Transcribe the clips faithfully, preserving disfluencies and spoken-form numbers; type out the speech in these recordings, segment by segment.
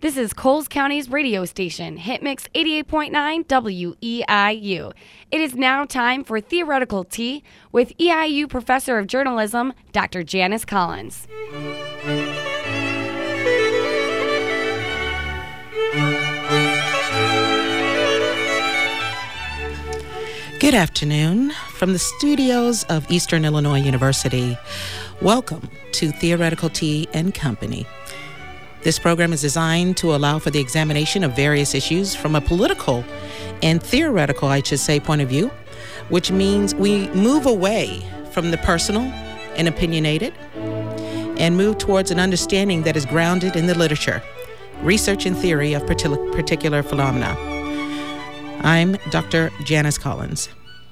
This is Coles County's radio station, Hitmix eighty-eight point nine W E I U. It is now time for Theoretical Tea with E I U Professor of Journalism, Doctor Janice Collins. Good afternoon from the studios of Eastern Illinois University. Welcome to Theoretical Tea and Company. This program is designed to allow for the examination of various issues from a political and theoretical, I should say, point of view, which means we move away from the personal and opinionated and move towards an understanding that is grounded in the literature, research and theory of particular phenomena. I'm Doctor Janice Collins.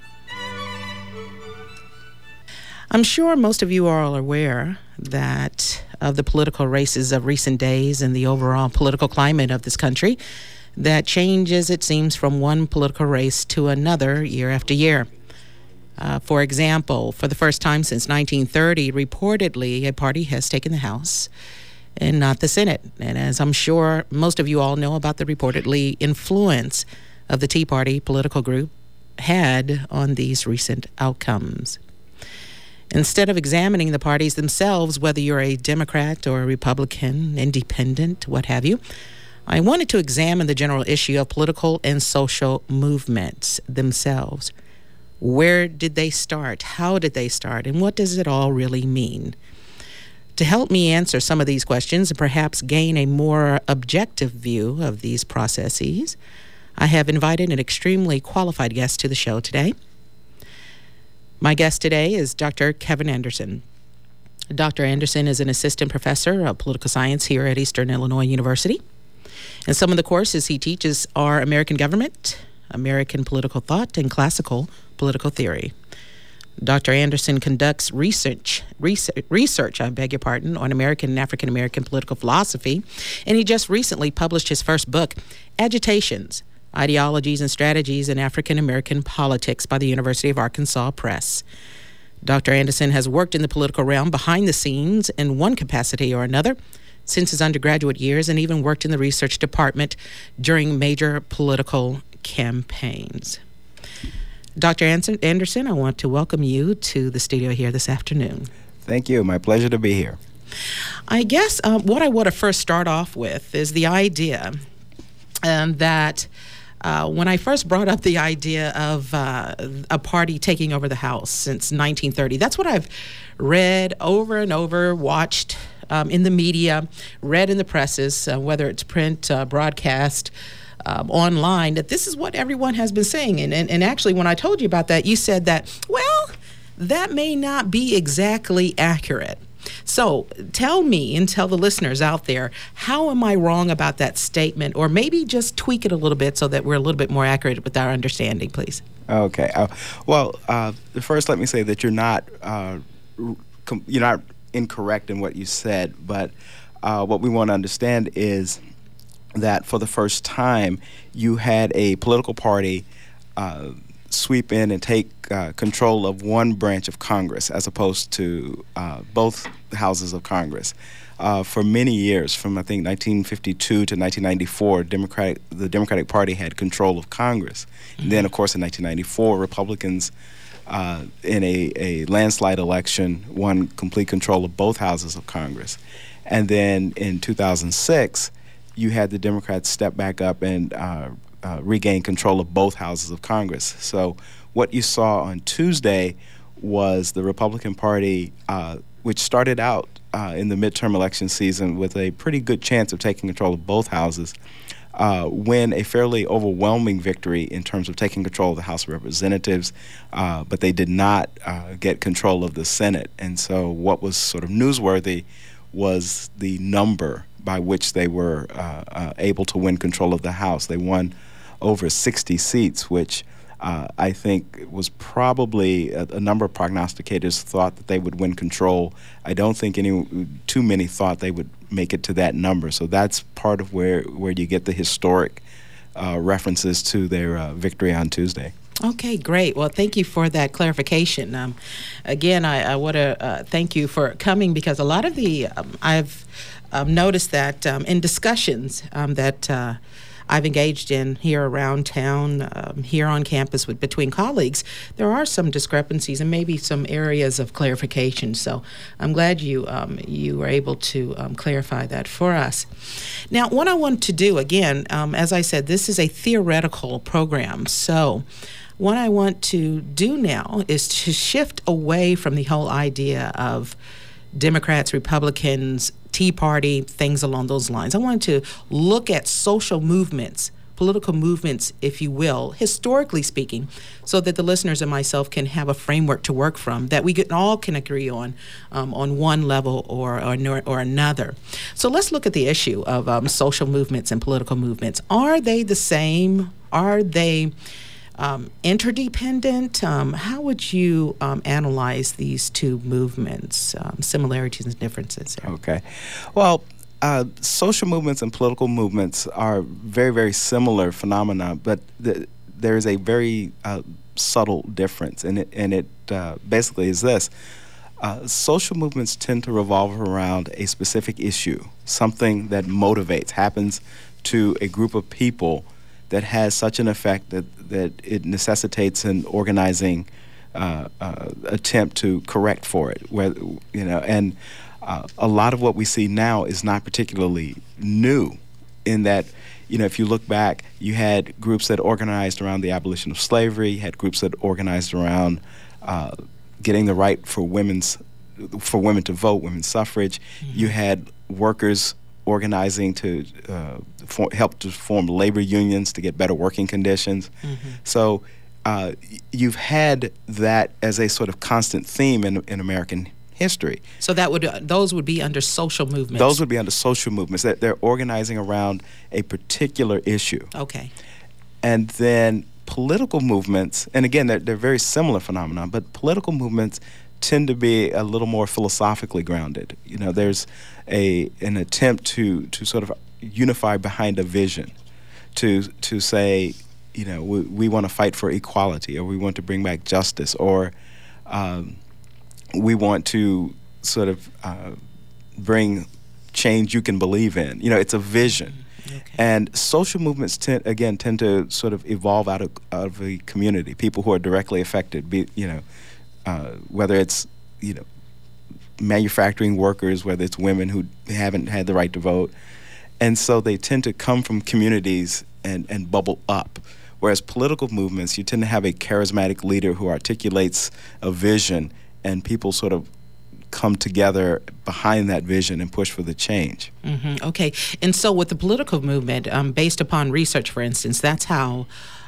I'm sure most of you are all aware that of the political races of recent days and the overall political climate of this country that changes, it seems, from one political race to another year after year. Uh, for example, for the first time since nineteen thirty, reportedly, a party has taken the House and not the Senate. And as I'm sure most of you all know about the reportedly influence of the Tea Party political group had on these recent outcomes. Instead of examining the parties themselves, whether you're a Democrat or a Republican, independent, what have you, I wanted to examine the general issue of political and social movements themselves. Where did they start? How did they start? And what does it all really mean? To help me answer some of these questions and perhaps gain a more objective view of these processes, I have invited an extremely qualified guest to the show today. My guest today is Doctor Kevin Anderson. Doctor Anderson is an assistant professor of political science here at Eastern Illinois University. And some of the courses he teaches are American government, American political thought, and classical political theory. Doctor Anderson conducts research, research, research, I beg your pardon, on American and African American political philosophy, and he just recently published his first book, Agitations, Ideologies and Strategies in African American Politics by the University of Arkansas Press. Doctor Anderson has worked in the political realm behind the scenes in one capacity or another since his undergraduate years and even worked in the research department during major political campaigns. Doctor Anderson, I want to welcome you to the studio here this afternoon. Thank you. My pleasure to be here. I guess uh, what I want to first start off with is the idea um, that Uh, when I first brought up the idea of uh, a party taking over the House since nineteen thirty, that's what I've read over and over, watched um, in the media, read in the presses, uh, whether it's print, uh, broadcast, um, online, that this is what everyone has been saying. And, and, and actually, when I told you about that, you said that, well, that may not be exactly accurate. So tell me and tell the listeners out there, how am I wrong about that statement? Or maybe just tweak it a little bit so that we're a little bit more accurate with our understanding, please. Okay. Uh, well, uh, first let me say that you're not uh, com- you're not incorrect in what you said, but uh, what we want to understand is that for the first time you had a political party uh, sweep in and take uh, control of one branch of Congress as opposed to uh, both houses of Congress. Uh, for many years, from I think nineteen fifty-two to nineteen ninety-four, Democratic the Democratic Party had control of Congress. Mm-hmm. And then, of course, in nineteen ninety-four, Republicans, uh, in a, a landslide election, won complete control of both houses of Congress. And then in two thousand six, you had the Democrats step back up and uh, Uh, regain control of both houses of Congress. So what you saw on Tuesday was the Republican Party, uh, which started out uh, in the midterm election season with a pretty good chance of taking control of both houses, uh, win a fairly overwhelming victory in terms of taking control of the House of Representatives, uh, but they did not uh, get control of the Senate. And so what was sort of newsworthy was the number by which they were uh, uh, able to win control of the House. They won over sixty seats, which uh, I think was probably a, a number of prognosticators thought that they would win control. I don't think any too many thought they would make it to that number. So that's part of where, where you get the historic uh, references to their uh, victory on Tuesday. Okay, great. Well, thank you for that clarification. Um, again, I, I want to uh, thank you for coming, because a lot of the, um, I've um, noticed that um, in discussions um, that uh, I've engaged in here around town, um, here on campus with between colleagues, there are some discrepancies and maybe some areas of clarification. So I'm glad you um, you were able to um, clarify that for us. Now, what I want to do, again, um, as I said, this is a theoretical program. So what I want to do now is to shift away from the whole idea of Democrats, Republicans, Tea Party, things along those lines. I want to look at social movements, political movements, if you will, historically speaking, so that the listeners and myself can have a framework to work from that we can all can agree on, um, on one level or, or or another. So let's look at the issue of um, social movements and political movements. Are they the same? Are they Um, interdependent? Um, how would you um, analyze these two movements, um, similarities and differences there? Okay. Well, uh, social movements and political movements are very, very similar phenomena, but the, there is a very uh, subtle difference, and it, and it uh, basically is this. Uh, social movements tend to revolve around a specific issue, something that motivates, happens to a group of people that has such an effect that, that it necessitates an organizing uh, uh, attempt to correct for it. Where, you know, and uh, a lot of what we see now is not particularly new, in that, you know, if you look back, you had groups that organized around the abolition of slavery, you had groups that organized around uh, getting the right for women's, for women to vote, women's suffrage. Mm-hmm. You had workers organizing to uh, for, help to form labor unions to get better working conditions. Mm-hmm. So uh, you've had that as a sort of constant theme in, in American history. So that would uh, those would be under social movements. Those would be under social movements. That they're organizing around a particular issue. Okay. And then political movements, and again, they're, they're very similar phenomena, but political movements tend to be a little more philosophically grounded. You know, there's a an attempt to to sort of unify behind a vision, to to say, you know, we, we want to fight for equality, or we want to bring back justice, or um, we want to sort of uh, bring change you can believe in. You know, it's a vision. Okay. And social movements tend, again, tend to sort of evolve out of out of a community, people who are directly affected. Be you know. Uh, whether it's, you know, manufacturing workers, whether it's women who haven't had the right to vote. And so they tend to come from communities and, and bubble up. Whereas political movements, you tend to have a charismatic leader who articulates a vision, and people sort of come together behind that vision and push for the change. Mm-hmm. Okay. And so with the political movement, um, based upon research, for instance, that's how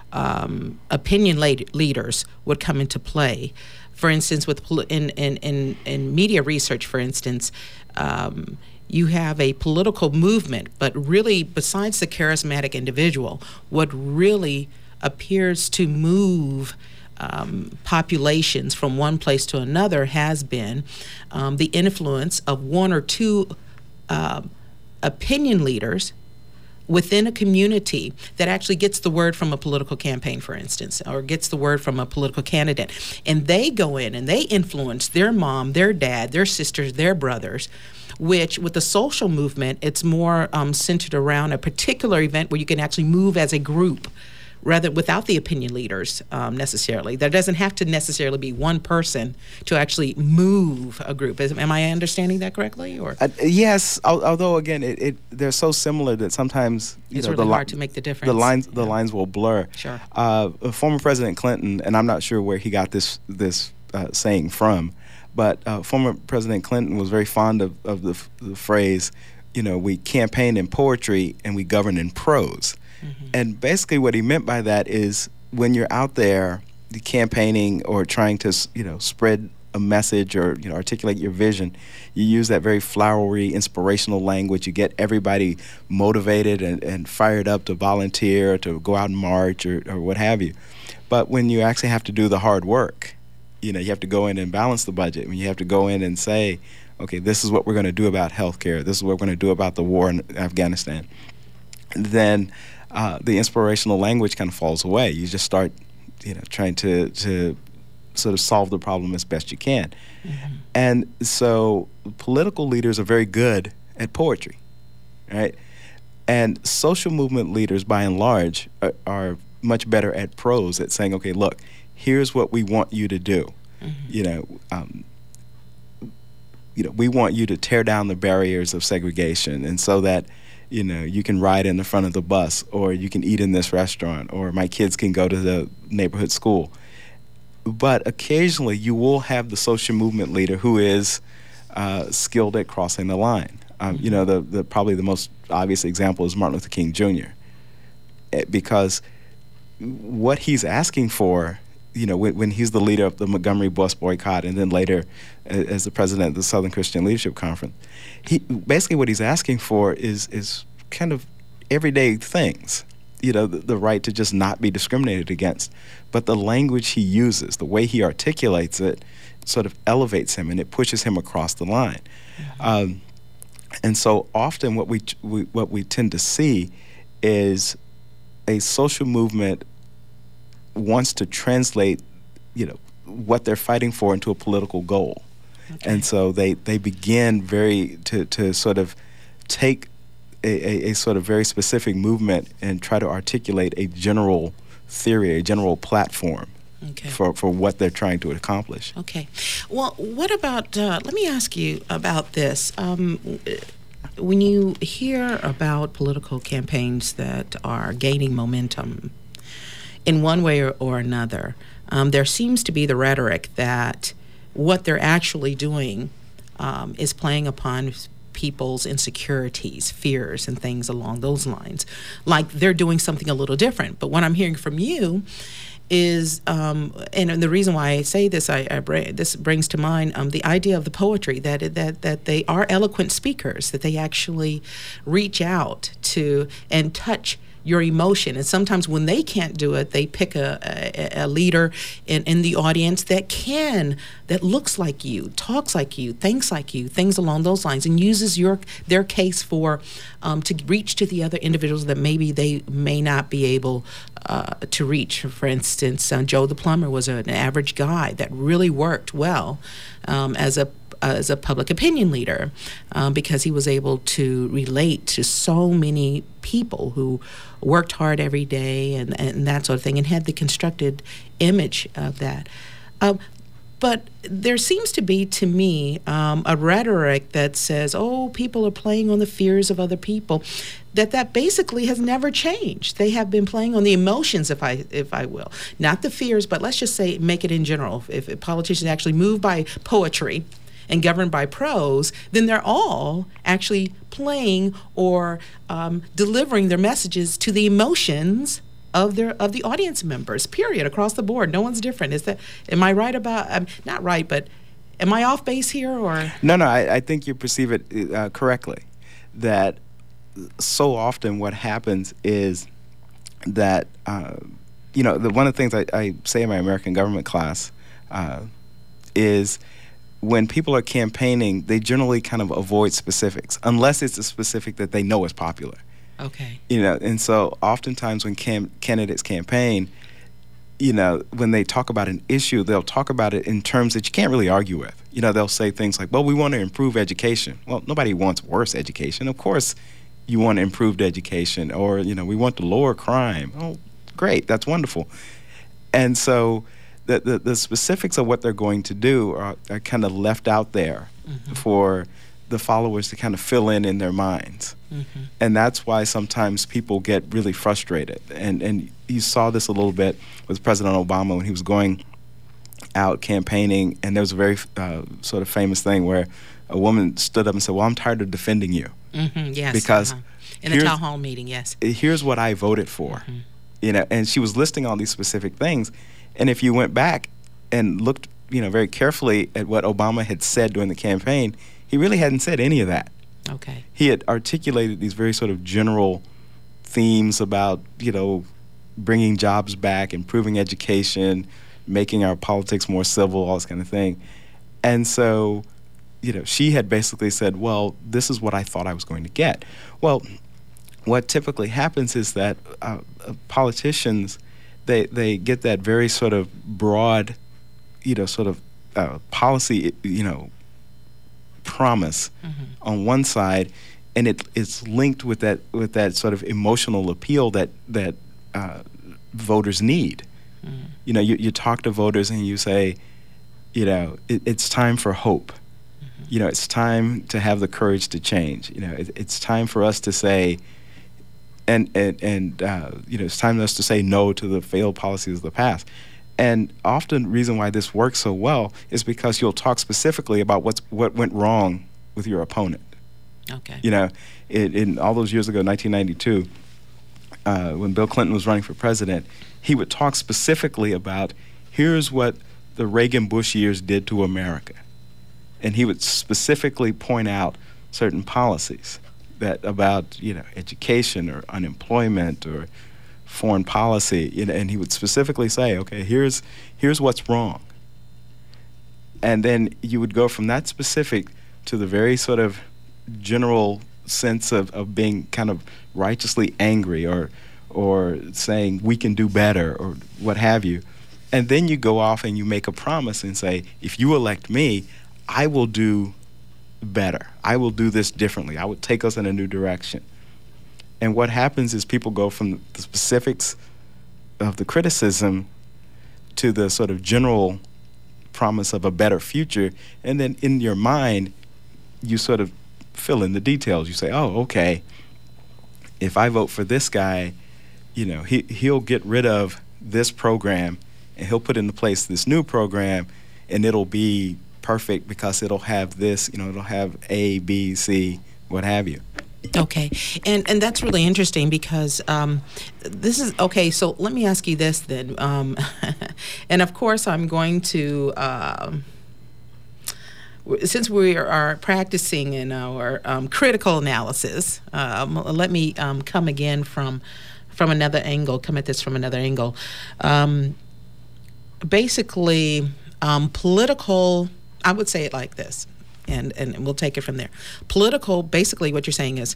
um, opinion lead- leaders would come into play. For instance, with poli- in, in, in, in media research, for instance, um, you have a political movement, but really, besides the charismatic individual, what really appears to move um, populations from one place to another has been um, the influence of one or two uh, opinion leaders within a community that actually gets the word from a political campaign, for instance, or gets the word from a political candidate. And they go in and they influence their mom, their dad, their sisters, their brothers, which with the social movement, it's more um, centered around a particular event where you can actually move as a group, rather without the opinion leaders um, necessarily. There doesn't have to necessarily be one person to actually move a group. Is, am I understanding that correctly? Or uh, yes, al- although again, it, it they're so similar that sometimes you it's know, really the li- hard to make the difference. The lines, yeah. the lines will blur. Sure. Uh, former President Clinton, and I'm not sure where he got this this uh, saying from, but uh, former President Clinton was very fond of, of the, f- the phrase, you know, we campaign in poetry and we govern in prose. Mm-hmm. And basically what he meant by that is when you're out there campaigning or trying to, you know, spread a message or, you know, articulate your vision, you use that very flowery, inspirational language. You get everybody motivated and, and fired up to volunteer, to go out and march or, or what have you. But when you actually have to do the hard work, you know, you have to go in and balance the budget. When you have to go in and say, okay, this is what we're going to do about health care. This is what we're going to do about the war in Afghanistan. Then Uh, the inspirational language kind of falls away. You just start you know, trying to to sort of solve the problem as best you can. Mm-hmm. And so political leaders are very good at poetry, right? And social movement leaders, by and large, are, are much better at prose, at saying, okay, look, here's what we want you to do. Mm-hmm. You know, um, you know, we want you to tear down the barriers of segregation, and so that, you know, you can ride in the front of the bus, or you can eat in this restaurant, or my kids can go to the neighborhood school. But occasionally you will have the social movement leader who is uh, skilled at crossing the line. Um, mm-hmm. You know, the, the probably the most obvious example is Martin Luther King Junior It, because what he's asking for, you know, when, when he's the leader of the Montgomery bus boycott, and then later uh, as the president of the Southern Christian Leadership Conference, he basically what he's asking for is is kind of everyday things. You know, the, the right to just not be discriminated against. But the language he uses, the way he articulates it, sort of elevates him, and it pushes him across the line. Mm-hmm. Um, and so often what we, we what we tend to see is a social movement wants to translate, you know, what they're fighting for into a political goal. Okay. And so they, they begin very to, to sort of take A, a, a sort of very specific movement and try to articulate a general theory, a general platform okay. for, for what they're trying to accomplish. Okay. Well, what about, uh, let me ask you about this. Um, when you hear about political campaigns that are gaining momentum in one way or, or another, um, there seems to be the rhetoric that what they're actually doing um, is playing upon people's insecurities, fears, and things along those lines. Like they're doing something a little different. But what I'm hearing from you is, um, and, and the reason why I say this, I, I bring, this brings to mind um, the idea of the poetry, that, that, that they are eloquent speakers, that they actually reach out to and touch your emotion. And sometimes when they can't do it, they pick a, a, a leader in, in the audience that can, that looks like you, talks like you, thinks like you, things along those lines, and uses your their case for um, to reach to the other individuals that maybe they may not be able uh, to reach. For instance, uh, Joe the plumber was an average guy that really worked well um, as a as a public opinion leader um, because he was able to relate to so many people who worked hard every day and, and that sort of thing, and had the constructed image of that. Um, but there seems to be, to me, um, a rhetoric that says, oh, people are playing on the fears of other people, that that basically has never changed. They have been playing on the emotions, if I if I will. Not the fears, but let's just say, make it in general. If, if politicians actually move by poetry and governed by prose, then they're all actually playing or um, delivering their messages to the emotions of their of the audience members. Period, across the board. No one's different. Is that? Am I right about? Um, not right, but am I off base here? Or no, no. I, I think you perceive it uh, correctly. That so often what happens is that uh, you know the, one of the things I, I say in my American government class uh, is, when people are campaigning, they generally kind of avoid specifics, unless it's a specific that they know is popular. Okay. You know, and so oftentimes when cam- candidates campaign, you know, when they talk about an issue, they'll talk about it in terms that you can't really argue with. You know, they'll say things like, well, we want to improve education. Well, nobody wants worse education. Of course you want improved education. Or, you know, we want to lower crime. Oh, great. That's wonderful. And so The, the, the specifics of what they're going to do are, are kind of left out there mm-hmm. for the followers to kind of fill in in their minds. Mm-hmm. And that's why sometimes people get really frustrated. And, and you saw this a little bit with President Obama when he was going out campaigning, and there was a very uh, sort of famous thing where a woman stood up and said, well, I'm tired of defending you. Mm-hmm, yes. Because uh-huh. In a town hall meeting, yes. Here's what I voted for. Mm-hmm. You know, and she was listing all these specific things. And if you went back and looked, you know, very carefully at what Obama had said during the campaign, he really hadn't said any of that. Okay. He had articulated these very sort of general themes about, you know, bringing jobs back, improving education, making our politics more civil, all this kind of thing. And so, you know, she had basically said, well, this is what I thought I was going to get. Well, what typically happens is that uh, uh, politicians, they they get that very sort of broad, you know, sort of uh, policy, you know, promise mm-hmm. on one side, and it it's linked with that with that sort of emotional appeal that that uh, voters need. Mm-hmm. You know, you, you talk to voters and you say, you know, it, it's time for hope. Mm-hmm. You know, it's time to have the courage to change. You know, it, it's time for us to say, and and and uh, you know, it's time for us to say no to the failed policies of the past. And often, the reason why this works so well is because you'll talk specifically about what's what went wrong with your opponent. Okay. You know, it, in all those years ago, nineteen ninety-two, uh, when Bill Clinton was running for president, he would talk specifically about here's what the Reagan-Bush years did to America, and he would specifically point out certain policies that about you know education or unemployment or foreign policy, you know, and he would specifically say, okay, here's here's what's wrong. And then you would go from that specific to the very sort of general sense of, of being kind of righteously angry or or saying we can do better or what have you. And then you go off and you make a promise and say, if you elect me, I will do better. I will do this differently. I will take us in a new direction. And what happens is people go from the specifics of the criticism to the sort of general promise of a better future, and then in your mind, you sort of fill in the details. You say, oh, okay, if I vote for this guy, you know, he, he'll get rid of this program, and he'll put into place this new program, and it'll be perfect because it'll have this, you know, it'll have A, B, C, what have you. Okay, and and that's really interesting because um, this is okay. So let me ask you this then, um, and of course I'm going to um, since we are practicing in our um, critical analysis. Um, let me um, come again from from another angle. Come at this from another angle. Um, basically, um, political. I would say it like this. And, and we'll take it from there. Political, basically what you're saying is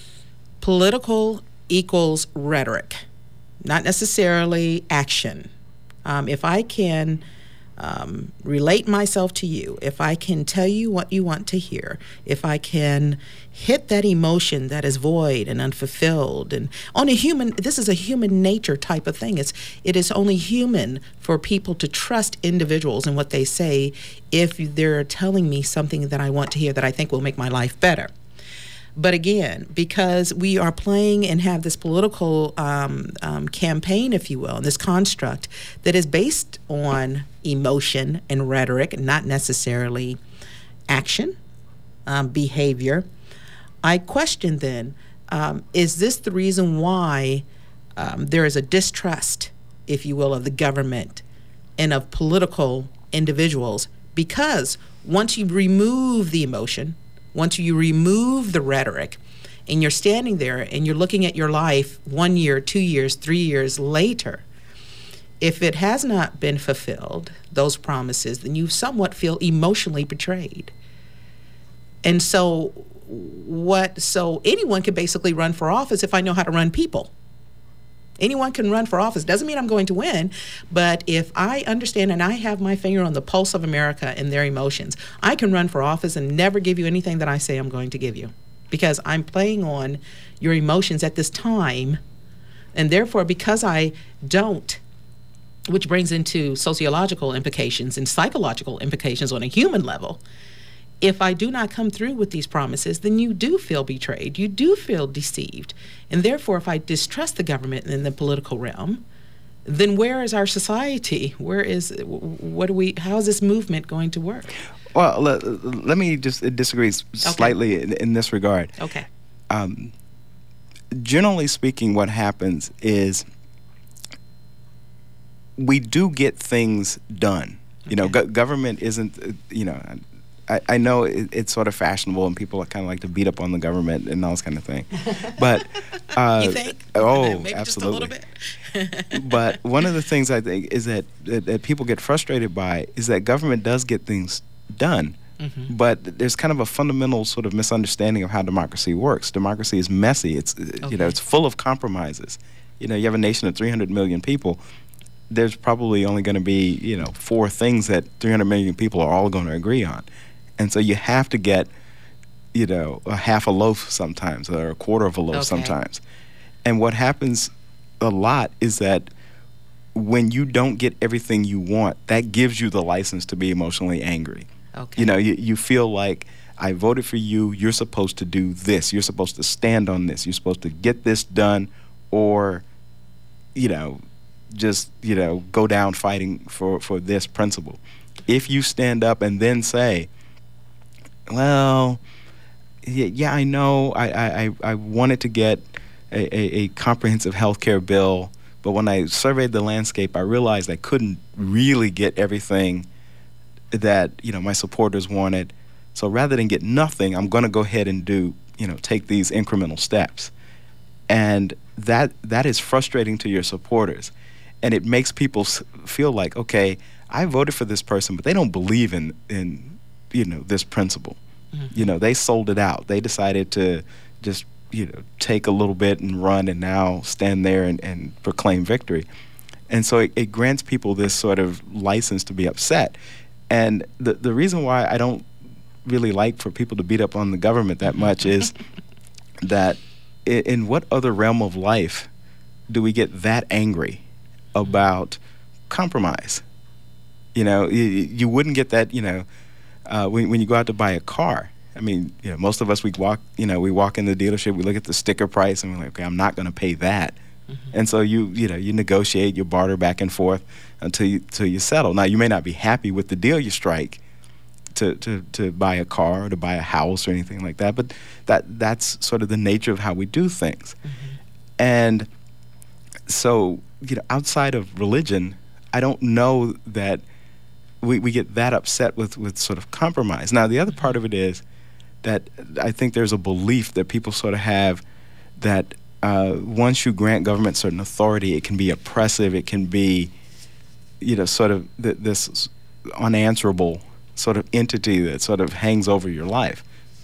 political equals rhetoric, not necessarily action. Um, if I can um, relate myself to you, if I can tell you what you want to hear, if I can hit that emotion that is void and unfulfilled, and on a human, this is a human nature type of thing. It's, it is only human for people to trust individuals and what they say if they're telling me something that I want to hear that I think will make my life better. But again, because we are playing and have this political um, um, campaign, if you will, and this construct that is based on emotion and rhetoric, not necessarily action, um, behavior, I question then, um, is this the reason why um, there is a distrust, if you will, of the government and of political individuals? Because once you remove the emotion, once you remove the rhetoric, and you're standing there and you're looking at your life one year, two years, three years later, if it has not been fulfilled, those promises, then you somewhat feel emotionally betrayed. And so what, so anyone can basically run for office if I know how to run people. Anyone can run for office. Doesn't mean I'm going to win, but if I understand and I have my finger on the pulse of America and their emotions, I can run for office and never give you anything that I say I'm going to give you because I'm playing on your emotions at this time. And therefore, because I don't, which brings into sociological implications and psychological implications on a human level, if I do not come through with these promises, then you do feel betrayed. You do feel deceived. And therefore, if I distrust the government in the political realm, then where is our society? Where is, what do we, how is this movement going to work? Well, let, let me just disagree slightly okay. in, in this regard. Okay. Um, generally speaking, what happens is we do get things done. You know, go- government isn't, uh, you know, I, I know it, it's sort of fashionable and people kind of like to beat up on the government and all this kind of thing. But uh, you think? Oh, Maybe absolutely. Just a little bit. But one of the things I think is that, that that people get frustrated by is that government does get things done. Mm-hmm. But there's kind of a fundamental sort of misunderstanding of how democracy works. Democracy is messy. It's okay. you know it's full of compromises. You know, you have a nation of three hundred million people, there's probably only going to be, you know, four things that three hundred million people are all going to agree on. And so you have to get, you know, a half a loaf sometimes or a quarter of a loaf Okay. sometimes. And what happens a lot is that when you don't get everything you want, that gives you the license to be emotionally angry. Okay. You know, you, you feel like, I voted for you, you're supposed to do this, you're supposed to stand on this, you're supposed to get this done, or, you know, just, you know, go down fighting for, for this principle. If you stand up and then say, well, yeah, yeah I know I, I, I wanted to get a, a, a comprehensive health care bill, but when I surveyed the landscape, I realized I couldn't really get everything that, you know, my supporters wanted. So rather than get nothing, I'm going to go ahead and do, you know, take these incremental steps. And that that is frustrating to your supporters. And it makes people s- feel like, okay, I voted for this person, but they don't believe in, in you know, this principle. Mm-hmm. You know, they sold it out. They decided to just, you know, take a little bit and run and now stand there and, and proclaim victory. And so it, it grants people this sort of license to be upset. And the the reason why I don't really like for people to beat up on the government that much is that in, in what other realm of life do we get that angry about compromise? You know, you, you wouldn't get that, you know, uh, when, when you go out to buy a car. I mean, you know, most of us, we walk, you know, we walk in the dealership, we look at the sticker price, and we're like, okay, I'm not going to pay that. Mm-hmm. And so you, you know, you negotiate, you barter back and forth until you, until you settle. Now, you may not be happy with the deal you strike to, to, to buy a car or to buy a house or anything like that, but that that's sort of the nature of how we do things. Mm-hmm. And so, you know, outside of religion, I don't know that we, we get that upset with, with sort of compromise. Now, the other part of it is that I think there's a belief that people sort of have that uh, once you grant government certain authority, it can be oppressive, it can be, you know, sort of th- this unanswerable sort of entity that sort of hangs over your life.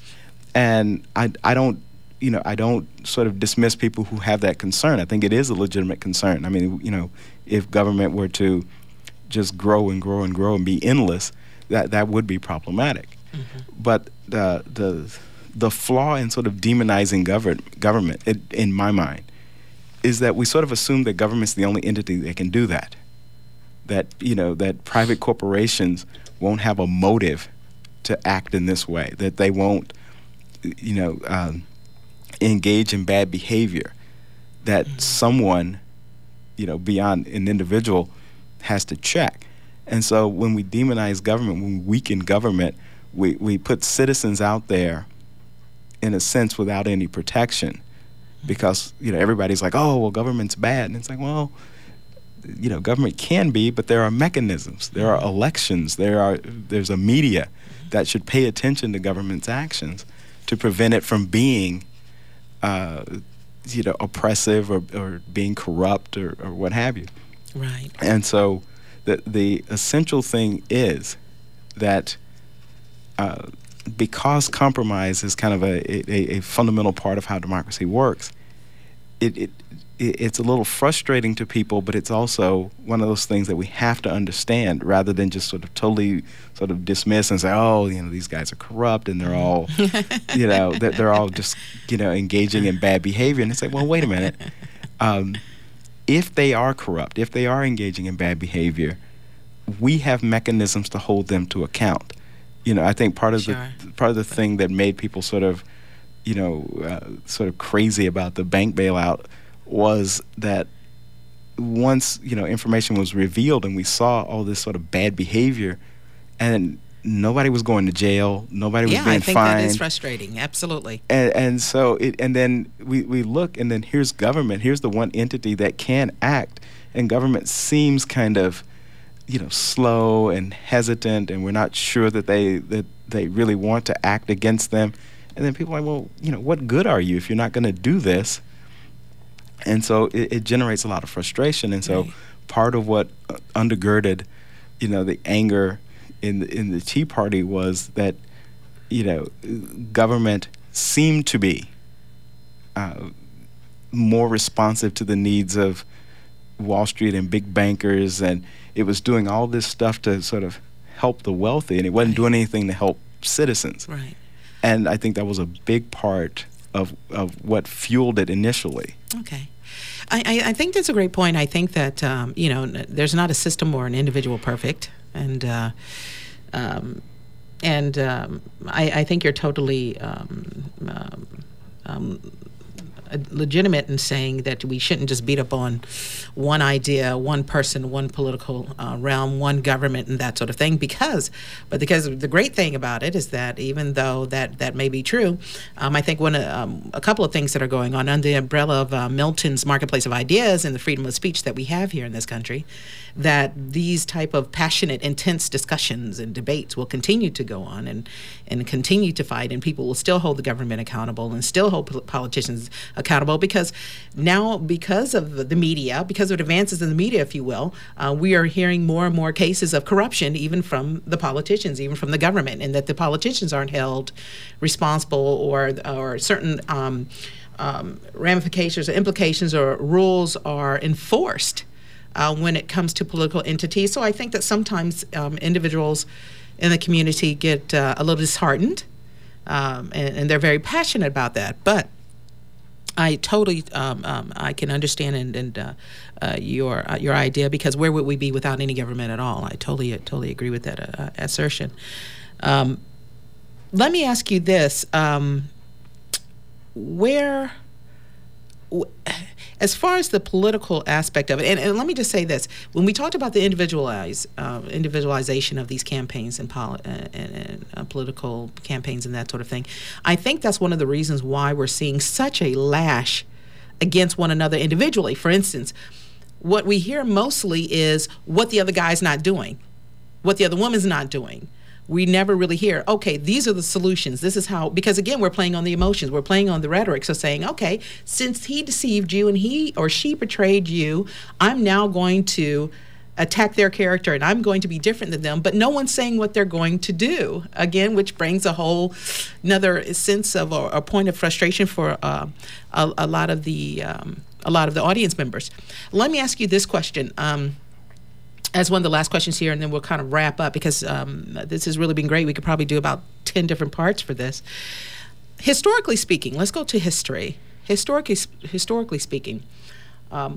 And I, I don't, you know, I don't sort of dismiss people who have that concern. I think it is a legitimate concern. I mean, you know, if government were to just grow and grow and grow and be endless, that, that would be problematic. Mm-hmm. But the the the flaw in sort of demonizing govern, government, it, in my mind, is that we sort of assume that government's the only entity that can do that. That, you know, that private corporations won't have a motive to act in this way, that they won't, you know, um, engage in bad behavior, that mm-hmm. someone, you know, beyond an individual has to check. And so when we demonize government, when we weaken government, we, we put citizens out there, in a sense, without any protection, because, you know, everybody's like, oh, well, government's bad. And it's like, well, you know, government can be, but there are mechanisms. There are elections. There are there's a media that should pay attention to government's actions to prevent it from being, uh, you know, oppressive or, or being corrupt or, or what have you. Right. And so the the essential thing is that uh, because compromise is kind of a, a, a fundamental part of how democracy works, it, it it's a little frustrating to people, but it's also one of those things that we have to understand rather than just sort of totally sort of dismiss and say, oh, you know, these guys are corrupt and they're all, you know, they're, they're all just, you know, engaging in bad behavior. And it's like, well, wait a minute. Um, if they are corrupt, if they are engaging in bad behavior, we have mechanisms to hold them to account. You know, I think part of Sure. the part of the thing that made people sort of, you know, uh, sort of crazy about the bank bailout was that once, you know, information was revealed and we saw all this sort of bad behavior, and nobody was going to jail, nobody was yeah, being I think fined. that is frustrating. Absolutely. And, and so, it, and then we, we look, and then here's government. Here's the one entity that can act, and government seems kind of, you know, slow and hesitant, and we're not sure that they that they really want to act against them. And then people are like, well, you know, what good are you if you're not going to do this? And so it, it generates a lot of frustration. And so right. part of what uh, undergirded, you know, the anger in the, in the Tea Party was that, you know, government seemed to be uh, more responsive to the needs of Wall Street and big bankers, and it was doing all this stuff to sort of help the wealthy, and it wasn't Right. doing anything to help citizens. Right. And I think that was a big part of of what fueled it initially. Okay. I, I, I think that's a great point. I think that, um, you know, n- there's not a system or an individual perfect. And uh, um, and um, I, I think you're totally um, um, um, legitimate in saying that we shouldn't just beat up on one idea, one person, one political uh, realm, one government, and that sort of thing. Because, but because the great thing about it is that even though that that may be true, um, I think one of, um, a couple of things that are going on under the umbrella of uh, Milton's Marketplace of Ideas and the freedom of speech that we have here in this country, that these type of passionate, intense discussions and debates will continue to go on and and continue to fight, and people will still hold the government accountable and still hold pol- politicians accountable, because now, because of the media, because of advances in the media, if you will, uh, we are hearing more and more cases of corruption, even from the politicians, even from the government, and that the politicians aren't held responsible, or or certain um, um, ramifications or implications or rules are enforced uh, when it comes to political entities. So I think that sometimes um, individuals in the community get uh, a little disheartened, um, and, and they're very passionate about that. But I totally, um, um, I can understand and, and uh, uh, your uh, your idea, because where would we be without any government at all? I totally, totally agree with that uh, assertion. Um, let me ask you this: um, where, w- as far as the political aspect of it, and, and let me just say this: when we talked about the individualize, uh, individualization of these campaigns and, poli- uh, and, and uh, political campaigns and that sort of thing, I think that's one of the reasons why we're seeing such a lash against one another individually. For instance, what we hear mostly is what the other guy's not doing, what the other woman's not doing. We never really hear, okay, these are the solutions. This is how, because again, we're playing on the emotions. We're playing on the rhetoric. So saying, okay, since he deceived you and he or she betrayed you, I'm now going to attack their character and I'm going to be different than them. But no one's saying what they're going to do. Again, which brings a whole another sense of, or a point of frustration for uh, a, a lot of the um, a lot of the audience members. Let me ask you this question. Um, as one of the last questions here, and then we'll kind of wrap up, because um, this has really been great. We could probably do about ten different parts for this. Historically speaking, let's go to history. Historically, historically speaking, um,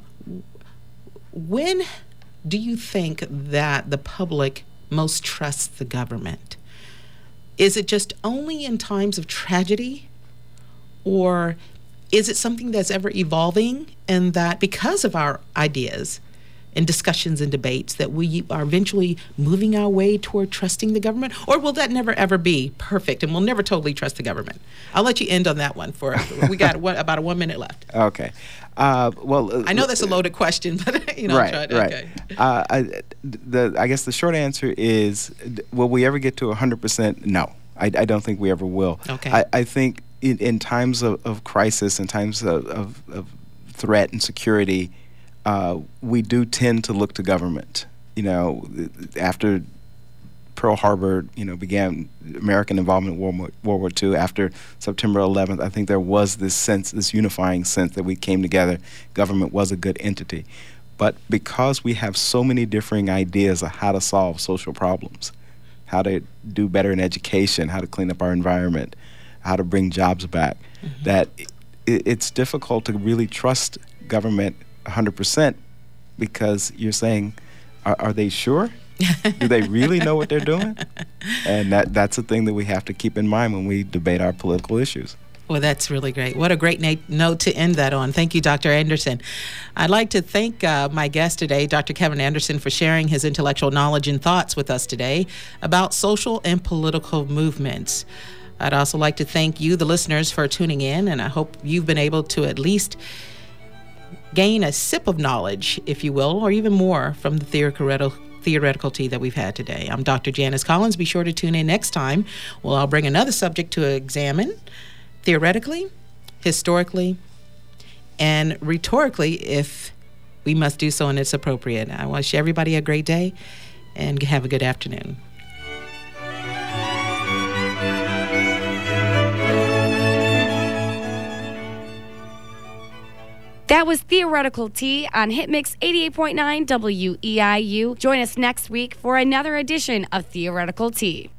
when do you think that the public most trusts the government? Is it just only in times of tragedy, or is it something that's ever evolving, and that because of our ideas and discussions and debates that we are eventually moving our way toward trusting the government? Or will that never ever be perfect and we'll never totally trust the government? I'll let you end on that one. For we got one, about a one minute left. Okay. Uh, well, uh, I know that's a loaded question, but you know, right, I'm trying, right. okay. Uh, I, the I guess the short answer is, will we ever get to one hundred percent? No, I, I don't think we ever will. Okay. I, I think in, in times of, of crisis, in times of, of, of threat and security, Uh, we do tend to look to government. You know, after Pearl Harbor, you know, began American involvement in World War, World War Two, after September eleventh, I think there was this sense, this unifying sense that we came together. Government was a good entity. But because we have so many differing ideas of how to solve social problems, how to do better in education, how to clean up our environment, how to bring jobs back, mm-hmm. that it, it's difficult to really trust government one hundred percent, because you're saying, are, are they sure? Do they really know what they're doing? And that that's a thing that we have to keep in mind when we debate our political issues. Well, that's really great. What a great na- note to end that on. Thank you, Doctor Anderson. I'd like to thank uh, my guest today, Doctor Kevin Anderson, for sharing his intellectual knowledge and thoughts with us today about social and political movements. I'd also like to thank you, the listeners, for tuning in, and I hope you've been able to at least gain a sip of knowledge, if you will, or even more from the theoretical theoretical tea that we've had today. I'm Doctor Janice Collins. Be sure to tune in next time. Well, I'll bring another subject to examine theoretically, historically, and rhetorically, if we must do so and it's appropriate. I wish everybody a great day and have a good afternoon. That was Theoretical Tea on Hitmix eighty-eight point nine W E I U. Join us next week for another edition of Theoretical Tea.